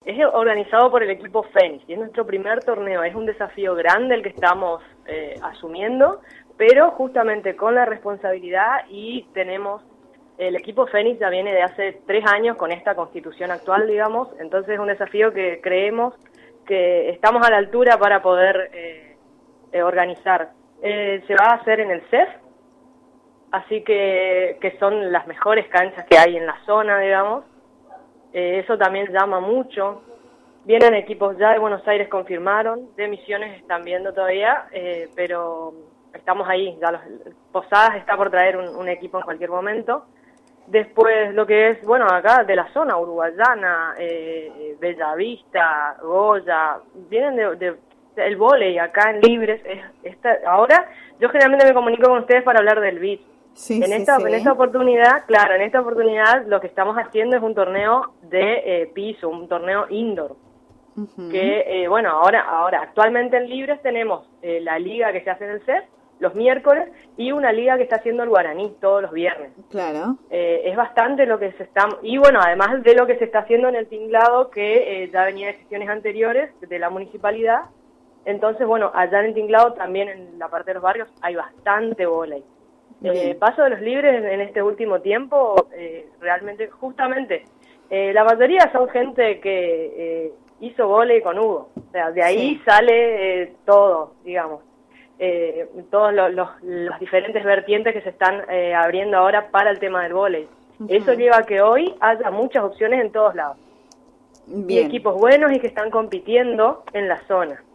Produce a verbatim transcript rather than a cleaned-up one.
es organizado por el equipo Fénix y es nuestro primer torneo. Es un desafío grande el que estamos eh, asumiendo, pero justamente con la responsabilidad, y tenemos, el equipo Fénix ya viene de hace tres años con esta constitución actual, digamos, entonces es un desafío que creemos que estamos a la altura para poder eh, eh, organizar. Eh, se va a hacer en el C E F, así que, que son las mejores canchas que hay en la zona, digamos. Eh, eso también llama mucho. Vienen equipos ya de Buenos Aires, confirmaron, de Misiones están viendo todavía, eh, pero estamos ahí, ya los, Posadas está por traer un, un equipo en cualquier momento. Después lo que es, bueno, acá de la zona, Uruguayana, eh, Bellavista, Goya, vienen de, de, de el vóley acá en Libres. Es, esta, ahora yo generalmente me comunico con ustedes para hablar del beach. Sí, en, sí, esta, sí. en esta oportunidad, claro, en esta oportunidad lo que estamos haciendo es un torneo de eh, piso, un torneo indoor. Uh-huh. Que, eh, bueno, ahora ahora actualmente en Libres tenemos eh, la liga que se hace en el C E F los miércoles y una liga que está haciendo el Guaraní todos los viernes. Claro. Eh, es bastante lo que se está... Y bueno, además de lo que se está haciendo en el Tinglado, que eh, ya venía de gestiones anteriores de la municipalidad. Entonces, bueno, allá en el Tinglado también en la parte de los barrios hay bastante vóley. Eh, paso de los Libres en, en este último tiempo, eh, realmente, justamente, eh, la mayoría son gente que eh, hizo vóley con Hugo. O sea, de ahí sí. sale eh, todo, digamos. Eh, todos los, los, los diferentes vertientes que se están eh, abriendo ahora para el tema del vóley. Uh-huh. Eso lleva a que hoy haya muchas opciones en todos lados. Bien. Y equipos buenos y que están compitiendo en la zona.